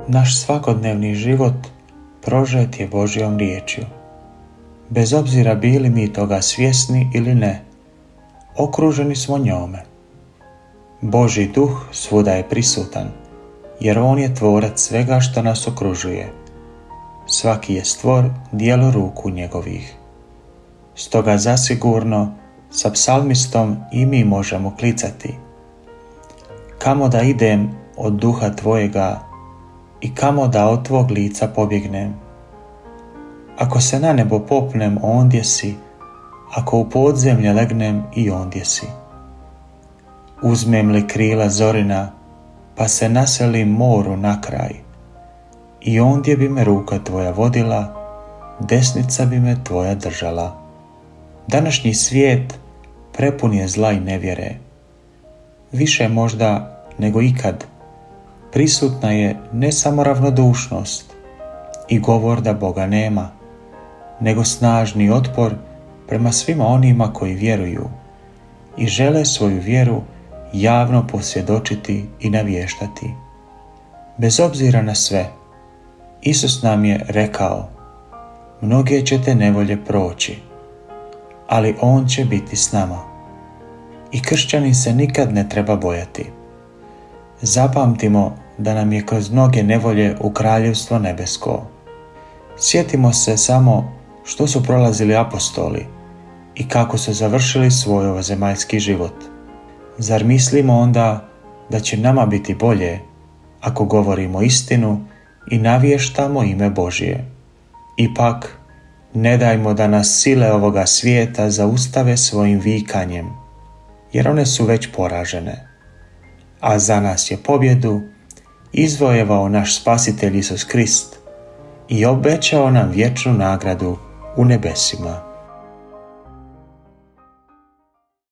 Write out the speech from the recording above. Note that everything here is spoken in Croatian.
Naš svakodnevni život prožet je Božjom riječju. Bez obzira bili mi toga svjesni ili ne, okruženi smo njome. Božji duh svuda je prisutan, jer on je tvorac svega što nas okružuje. Svaki je stvor djelo ruku njegovih. Stoga zasigurno sa psalmistom i mi možemo klicati: kamo da idem od duha tvojega i kamo da od tvog lica pobjegnem? Ako se na nebo popnem, ondje si, ako u podzemlje legnem, i ondje si. Uzmem li krila zorina, pa se naselim moru na kraj, i ondje bi me ruka tvoja vodila, desnica bi me tvoja držala. Današnji svijet prepun je zla i nevjere. Više možda nego ikad prisutna je ne samo ravnodušnost i govor da Boga nema, nego snažni otpor prema svima onima koji vjeruju i žele svoju vjeru javno posvjedočiti i navještati. Bez obzira na sve, Isus nam je rekao: mnoge ćete nevolje proći, ali On će biti s nama. I kršćanin se nikad ne treba bojati. Zapamtimo da nam je kroz mnoge nevolje u kraljevstvo nebesko. Sjetimo se samo što su prolazili apostoli i kako su završili svoj ovozemaljski život. Zar mislimo onda da će nama biti bolje ako govorimo istinu i navještamo ime Božje? Ipak, ne dajmo da nas sile ovoga svijeta zaustave svojim vikanjem, jer one su već poražene. A za nas je pobjedu izvojevao naš Spasitelj Isus Krist i obećao nam vječnu nagradu u nebesima.